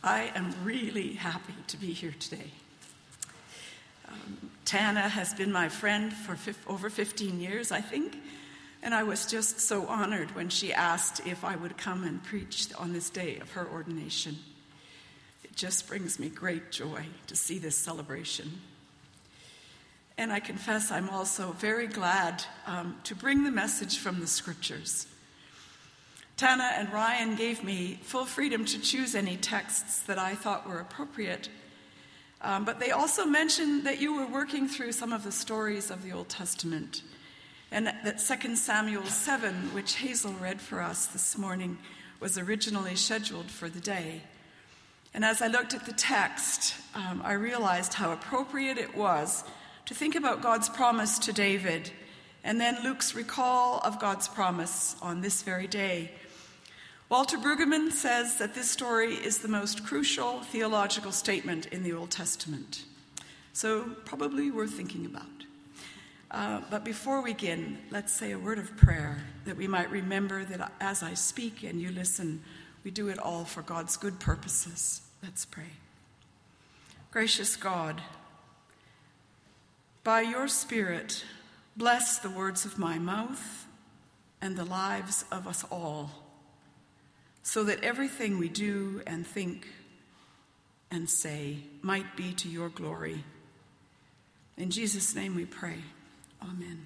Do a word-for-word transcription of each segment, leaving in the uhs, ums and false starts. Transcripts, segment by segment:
I am really happy to be here today. Um, Tana has been my friend for f- over fifteen years, I think, and I was just so honored when she asked if I would come and preach on this day of her ordination. It just brings me great joy to see this celebration. And I confess I'm also very glad um, to bring the message from the scriptures. Tana and Ryan gave me full freedom to choose any texts that I thought were appropriate. Um, but they also mentioned that you were working through some of the stories of the Old Testament, and that Second Samuel seven, which Hazel read for us this morning, was originally scheduled for the day. And as I looked at the text, um, I realized how appropriate it was to think about God's promise to David, and then Luke's recall of God's promise on this very day. Walter Brueggemann says that this story is the most crucial theological statement in the Old Testament. So probably worth thinking about. Uh, but before we begin, let's say a word of prayer that we might remember that as I speak and you listen, we do it all for God's good purposes. Let's pray. Gracious God, by your Spirit, bless the words of my mouth and the lives of us all, so that everything we do and think and say might be to your glory. In Jesus' name we pray. Amen.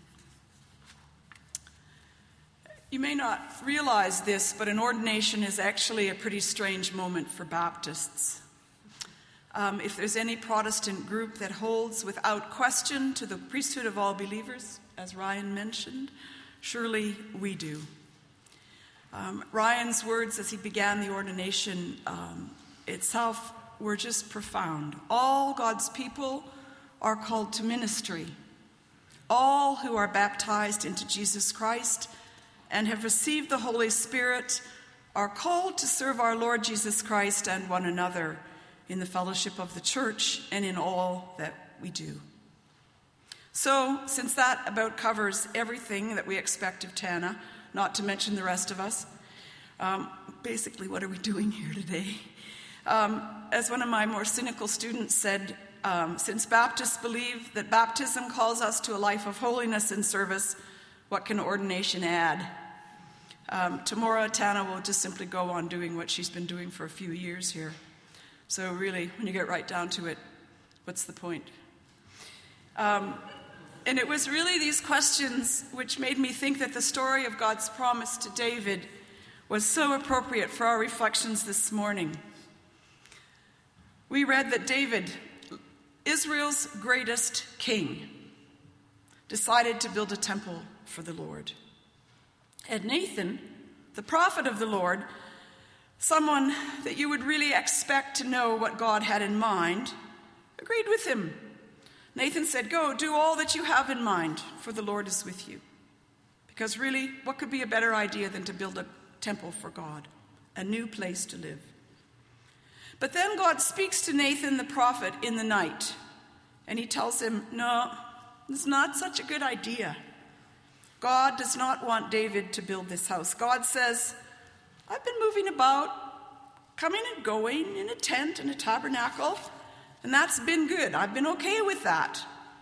You may not realize this, but an ordination is actually a pretty strange moment for Baptists. Um, if there's any Protestant group that holds without question to the priesthood of all believers, as Ryan mentioned, surely we do. Um, Ryan's words as he began the ordination um, itself were just profound. All God's people are called to ministry. All who are baptized into Jesus Christ and have received the Holy Spirit are called to serve our Lord Jesus Christ and one another in the fellowship of the church and in all that we do. So, since that about covers everything that we expect of Tana, not to mention the rest of us, um, basically, what are we doing here today? Um, as one of my more cynical students said, um, since Baptists believe that baptism calls us to a life of holiness and service, what can ordination add? Um, tomorrow, Tana will just simply go on doing what she's been doing for a few years here. So really, when you get right down to it, what's the point? Um, and it was really these questions which made me think that the story of God's promise to David was so appropriate for our reflections this morning. We read that David, Israel's greatest king, decided to build a temple for the Lord. And Nathan, the prophet of the Lord, someone that you would really expect to know what God had in mind, agreed with him. Nathan said, "Go, do all that you have in mind, for the Lord is with you." Because really, what could be a better idea than to build a temple for God, a new place to live? But then God speaks to Nathan the prophet in the night, and he tells him, no, it's not such a good idea. God does not want David to build this house. God says, I've been moving about, coming and going in a tent and a tabernacle, and that's been good. I've been okay with that.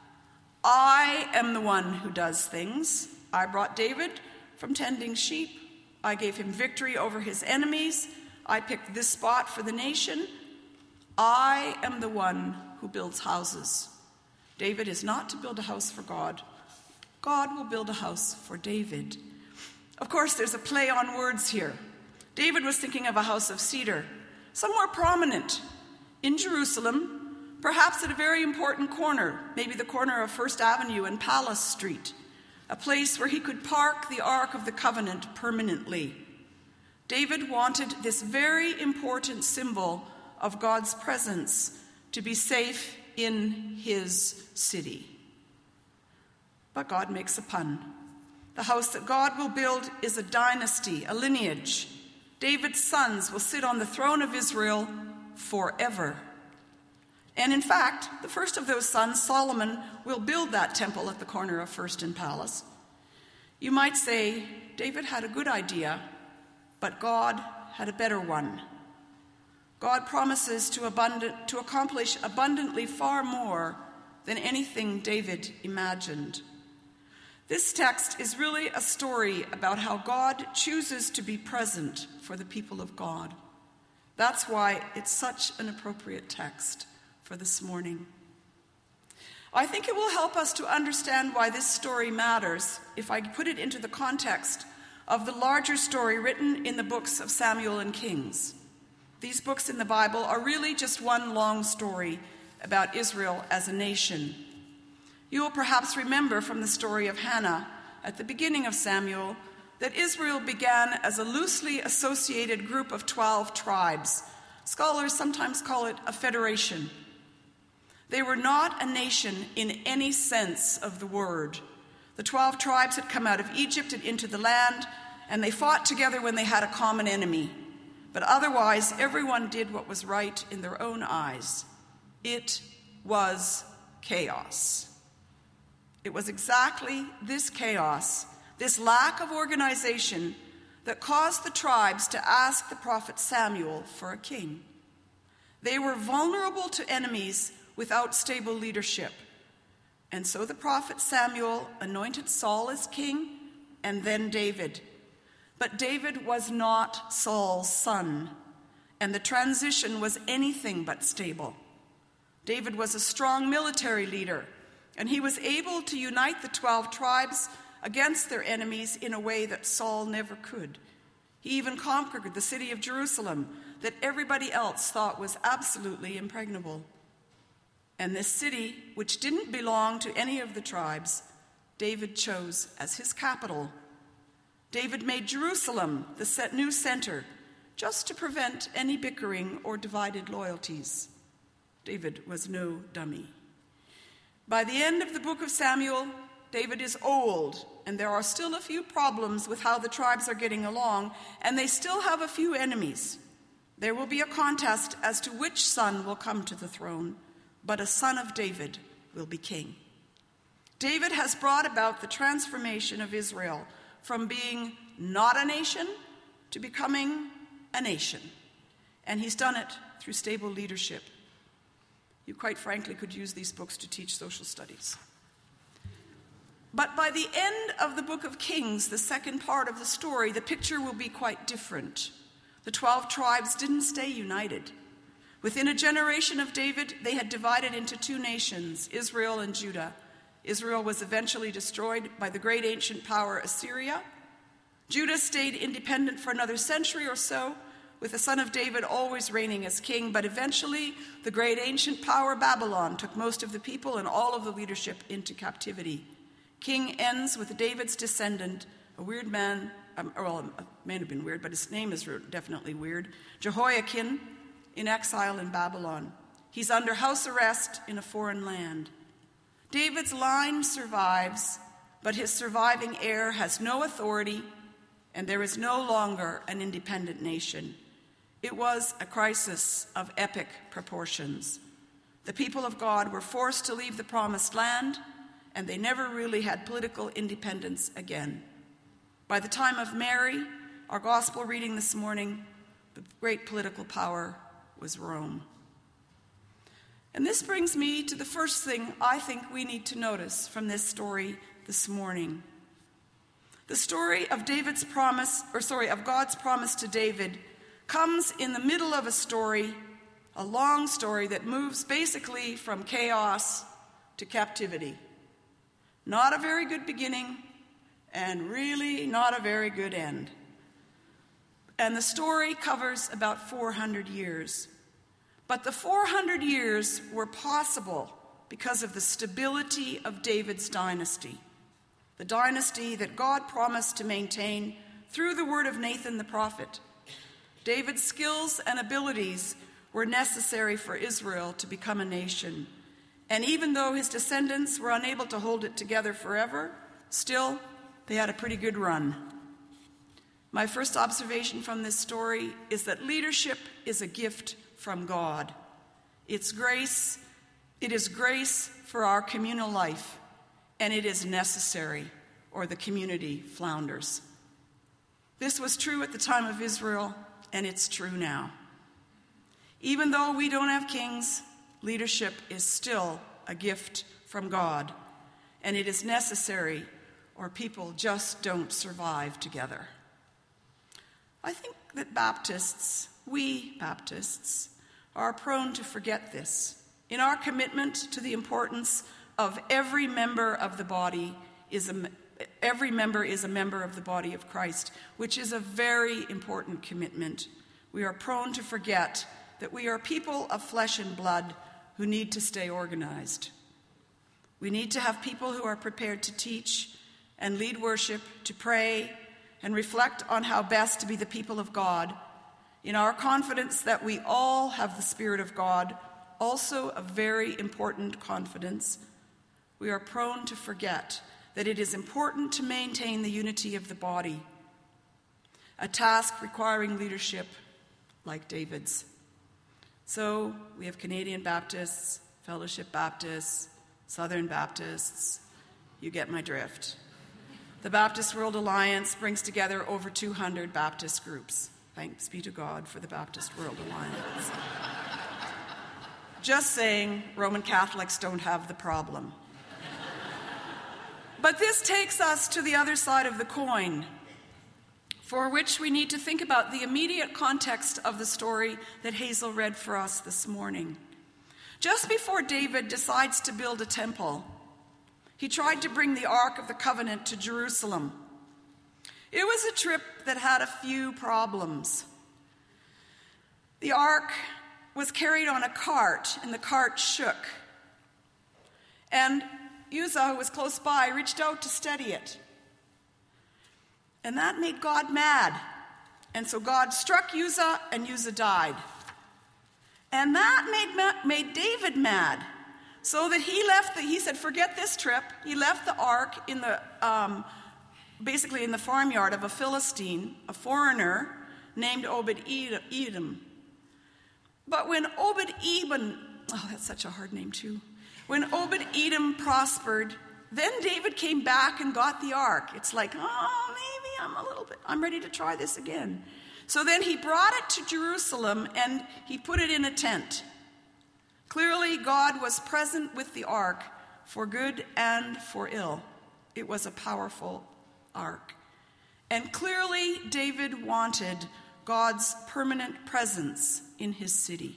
I am the one who does things. I brought David from tending sheep. I gave him victory over his enemies. I picked this spot for the nation. I am the one who builds houses. David is not to build a house for God. God will build a house for David. Of course, there's a play on words here. David was thinking of a house of cedar, somewhere prominent in Jerusalem, perhaps at a very important corner, maybe the corner of First Avenue and Palace Street, a place where he could park the Ark of the Covenant permanently. David wanted this very important symbol of God's presence to be safe in his city. But God makes a pun. The house that God will build is a dynasty, a lineage. David's sons will sit on the throne of Israel forever. And in fact, the first of those sons, Solomon, will build that temple at the corner of First and Palace. You might say David had a good idea, but God had a better one. God promises to, abundant, to accomplish abundantly far more than anything David imagined. This text is really a story about how God chooses to be present for the people of God. That's why it's such an appropriate text for this morning. I think it will help us to understand why this story matters if I put it into the context of the larger story written in the books of Samuel and Kings. These books in the Bible are really just one long story about Israel as a nation. You will perhaps remember from the story of Hannah at the beginning of Samuel that Israel began as a loosely associated group of twelve tribes. Scholars sometimes call it a federation. They were not a nation in any sense of the word. The twelve tribes had come out of Egypt and into the land, and they fought together when they had a common enemy. But otherwise, everyone did what was right in their own eyes. It was chaos. It was exactly this chaos, this lack of organization, that caused the tribes to ask the prophet Samuel for a king. They were vulnerable to enemies without stable leadership. And so the prophet Samuel anointed Saul as king and then David. But David was not Saul's son, and the transition was anything but stable. David was a strong military leader, and he was able to unite the twelve tribes against their enemies in a way that Saul never could. He even conquered the city of Jerusalem that everybody else thought was absolutely impregnable. And this city, which didn't belong to any of the tribes, David chose as his capital. David made Jerusalem the new center, just to prevent any bickering or divided loyalties. David was no dummy. By the end of the book of Samuel, David is old, and there are still a few problems with how the tribes are getting along, and they still have a few enemies. There will be a contest as to which son will come to the throne, but a son of David will be king. David has brought about the transformation of Israel from being not a nation to becoming a nation. And he's done it through stable leadership. You quite frankly could use these books to teach social studies. But by the end of the book of Kings, the second part of the story, the picture will be quite different. The twelve tribes didn't stay united. Within a generation of David, they had divided into two nations, Israel and Judah. Israel was eventually destroyed by the great ancient power Assyria. Judah stayed independent for another century or so, with the son of David always reigning as king, but eventually the great ancient power Babylon took most of the people and all of the leadership into captivity. King ends with David's descendant, a weird man, um, well, it may have been weird, but his name is definitely weird, Jehoiakim, in exile in Babylon. He's under house arrest in a foreign land. David's line survives, but his surviving heir has no authority, and there is no longer an independent nation. It was a crisis of epic proportions. The people of God were forced to leave the promised land, and they never really had political independence again. By the time of Mary, our gospel reading this morning, the great political power was Rome. And this brings me to the first thing I think we need to notice from this story this morning. The story of David's promise, or sorry, of God's promise to David comes in the middle of a story, a long story that moves basically from chaos to captivity. Not a very good beginning, and really not a very good end. And the story covers about four hundred years. But the four hundred years were possible because of the stability of David's dynasty, the dynasty that God promised to maintain through the word of Nathan the prophet. David's skills and abilities were necessary for Israel to become a nation. And even though his descendants were unable to hold it together forever, still, they had a pretty good run. My first observation from this story is that leadership is a gift from God. It's grace, it is grace for our communal life, and it is necessary, or the community flounders. This was true at the time of Israel, and it's true now. Even though we don't have kings, leadership is still a gift from God, and it is necessary, or people just don't survive together. I think that Baptists, we Baptists, are prone to forget this. In our commitment to the importance of every member of the body is a every member is a member of the body of Christ, which is a very important commitment. We are prone to forget that we are people of flesh and blood who need to stay organized. We need to have people who are prepared to teach and lead worship, to pray and reflect on how best to be the people of God, in our confidence that we all have the Spirit of God, also a very important confidence. We are prone to forget that it is important to maintain the unity of the body, a task requiring leadership like David's. So we have Canadian Baptists, Fellowship Baptists, Southern Baptists. You get my drift. The Baptist World Alliance brings together over two hundred Baptist groups. Thanks be to God for the Baptist World Alliance. Just saying, Roman Catholics don't have the problem. But this takes us to the other side of the coin, for which we need to think about the immediate context of the story that Hazel read for us this morning. Just before David decides to build a temple, he tried to bring the Ark of the Covenant to Jerusalem. It was a trip that had a few problems. The Ark was carried on a cart, and the cart shook. And Uzzah, who was close by, reached out to steady it. And that made God mad. And so God struck Uzzah, and Uzzah died. And that made, made David mad, so that he left, the, he said, forget this trip. He left the ark in the, um, basically in the farmyard of a Philistine, a foreigner named Obed-Edom. But when Obed-Edom, oh, that's such a hard name too. When Obed-Edom prospered, then David came back and got the ark. It's like, oh, maybe I'm a little bit, I'm ready to try this again. So then he brought it to Jerusalem and he put it in a tent. Clearly, God was present with the ark for good and for ill. It was a powerful ark. And clearly, David wanted God's permanent presence in his city.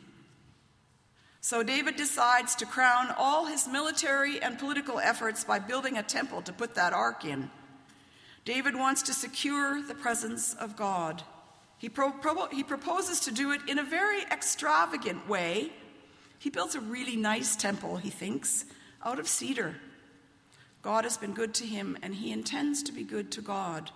So David decides to crown all his military and political efforts by building a temple to put that ark in. David wants to secure the presence of God. He, pro- pro- he proposes to do it in a very extravagant way. He builds a really nice temple, he thinks, out of cedar. God has been good to him, and he intends to be good to God.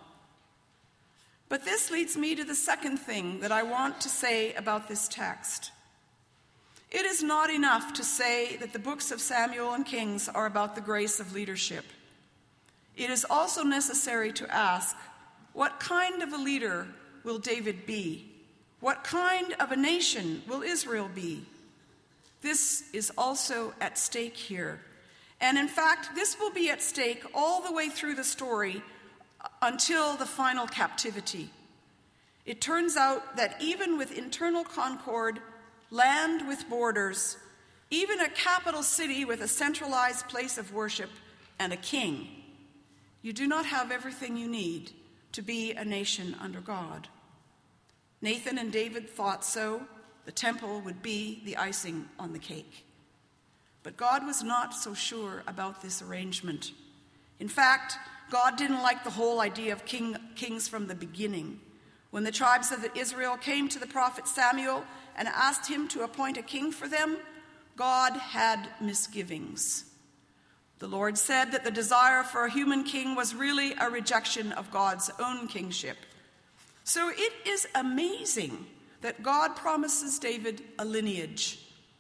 But this leads me to the second thing that I want to say about this text. It is not enough to say that the books of Samuel and Kings are about the grace of leadership. It is also necessary to ask, what kind of a leader will David be? What kind of a nation will Israel be? This is also at stake here. And in fact, this will be at stake all the way through the story until the final captivity. It turns out that even with internal concord, land with borders, even a capital city with a centralized place of worship and a king, you do not have everything you need to be a nation under God. Nathan and David thought so. The temple would be the icing on the cake. But God was not so sure about this arrangement. In fact, God didn't like the whole idea of king, kings from the beginning. When the tribes of Israel came to the prophet Samuel and asked him to appoint a king for them, God had misgivings. The Lord said that the desire for a human king was really a rejection of God's own kingship. So it is amazing that God promises David a lineage.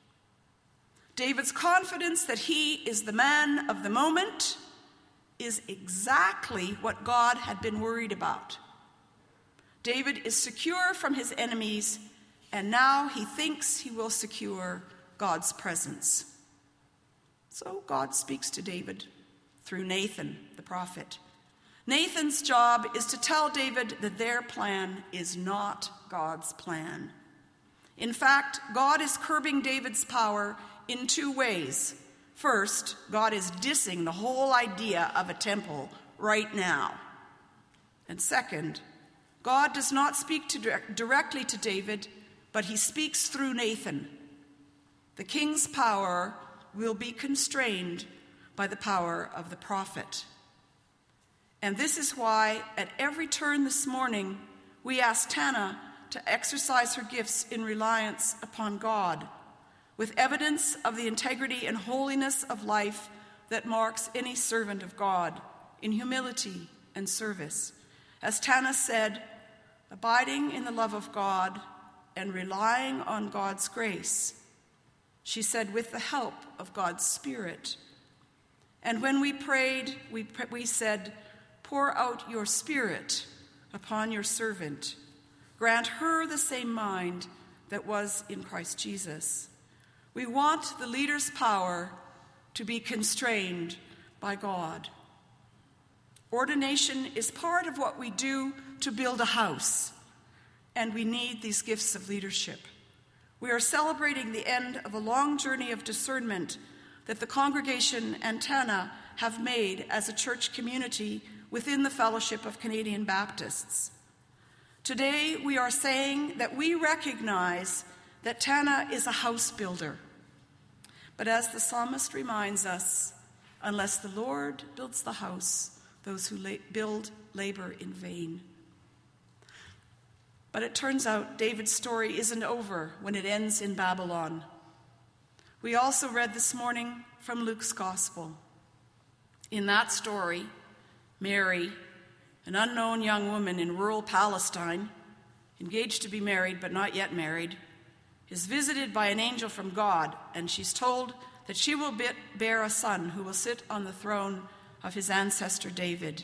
David's confidence that he is the man of the moment is exactly what God had been worried about. David is secure from his enemies, and now he thinks he will secure God's presence. So God speaks to David through Nathan, the prophet. Nathan's job is to tell David that their plan is not God's plan. In fact, God is curbing David's power in two ways. First, God is dissing the whole idea of a temple right now. And second, God does not speak to, directly to David, but he speaks through Nathan. The king's power will be constrained by the power of the prophet. And this is why at every turn this morning, we ask Tana to exercise her gifts in reliance upon God, with evidence of the integrity and holiness of life that marks any servant of God, in humility and service. As Tana said, abiding in the love of God and relying on God's grace. She said, with the help of God's Spirit. And when we prayed, we, we said, pour out your Spirit upon your servant. Grant her the same mind that was in Christ Jesus. We want the leader's power to be constrained by God. Ordination is part of what we do to build a house, and we need these gifts of leadership. We are celebrating the end of a long journey of discernment that the congregation and Tana have made as a church community within the Fellowship of Canadian Baptists. Today, we are saying that we recognize that Tana is a house builder. But as the psalmist reminds us, unless the Lord builds the house, those who la- build labor in vain. But it turns out David's story isn't over when it ends in Babylon. We also read this morning from Luke's Gospel. In that story, Mary, an unknown young woman in rural Palestine, engaged to be married but not yet married, is visited by an angel from God, and she's told that she will bear a son who will sit on the throne of his ancestor David.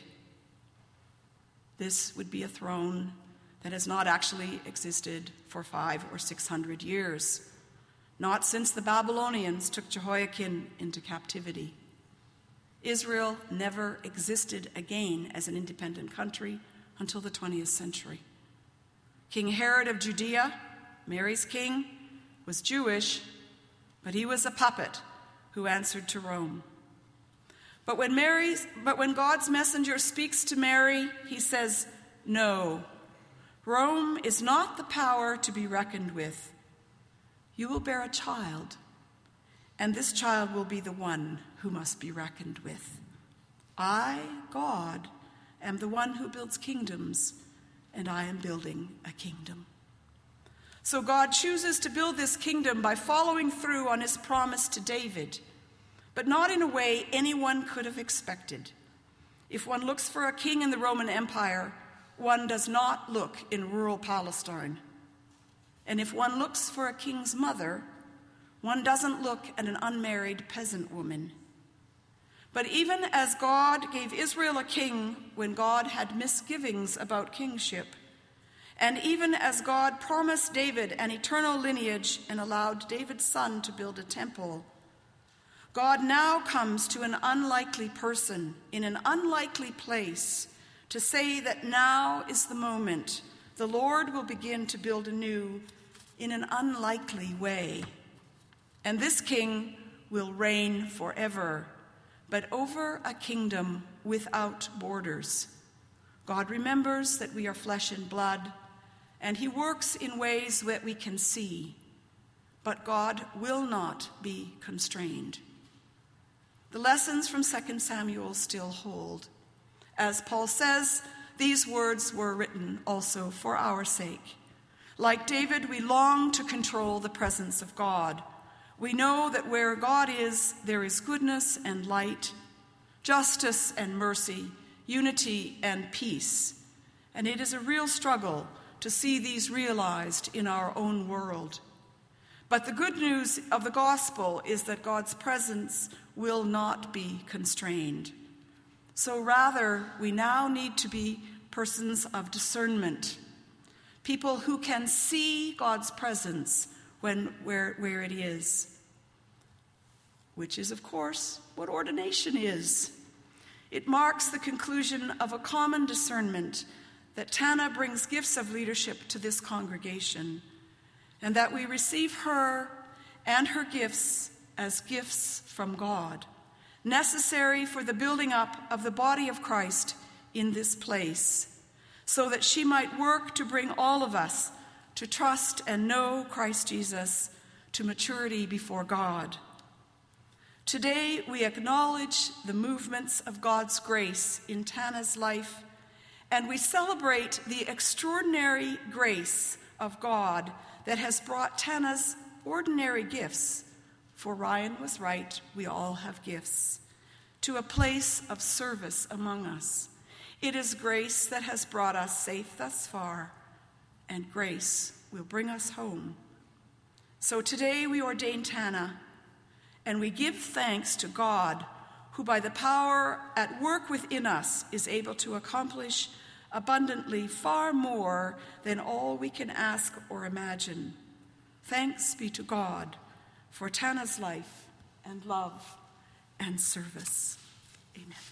This would be a throne that has not actually existed for five or six hundred years, not since the Babylonians took Jehoiakim into captivity. Israel never existed again as an independent country until the twentieth century. King Herod of Judea, Mary's king, was Jewish, but he was a puppet who answered to Rome. But when Mary's, but when God's messenger speaks to Mary, he says, no, Rome is not the power to be reckoned with. You will bear a child, and this child will be the one who must be reckoned with. I, God, am the one who builds kingdoms, and I am building a kingdom. So God chooses to build this kingdom by following through on his promise to David, but not in a way anyone could have expected. If one looks for a king in the Roman Empire, one does not look in rural Palestine. And if one looks for a king's mother, one doesn't look at an unmarried peasant woman. But even as God gave Israel a king when God had misgivings about kingship, and even as God promised David an eternal lineage and allowed David's son to build a temple, God now comes to an unlikely person in an unlikely place to say that now is the moment the Lord will begin to build anew in an unlikely way. And this king will reign forever, but over a kingdom without borders. God remembers that we are flesh and blood, and he works in ways that we can see, but God will not be constrained. The lessons from Second Samuel still hold. As Paul says, these words were written also for our sake. Like David, we long to control the presence of God. We know that where God is, there is goodness and light, justice and mercy, unity and peace. And it is a real struggle to see these realized in our own world. But the good news of the gospel is that God's presence will not be constrained. So rather, we now need to be persons of discernment, people who can see God's presence when where, where it is, which is, of course, what ordination is. It marks the conclusion of a common discernment that Tana brings gifts of leadership to this congregation. and that we receive her and her gifts as gifts from God, necessary for the building up of the body of Christ in this place, so that she might work to bring all of us to trust and know Christ Jesus to maturity before God. Today, we acknowledge the movements of God's grace in Tana's life, and we celebrate the extraordinary grace of God that has brought Tana's ordinary gifts, for Ryan was right, we all have gifts, to a place of service among us. It is grace that has brought us safe thus far, and grace will bring us home. So today we ordain Tana, and we give thanks to God, who by the power at work within us is able to accomplish abundantly far more than all we can ask or imagine. Thanks be to God for Tana's life and love and service. Amen.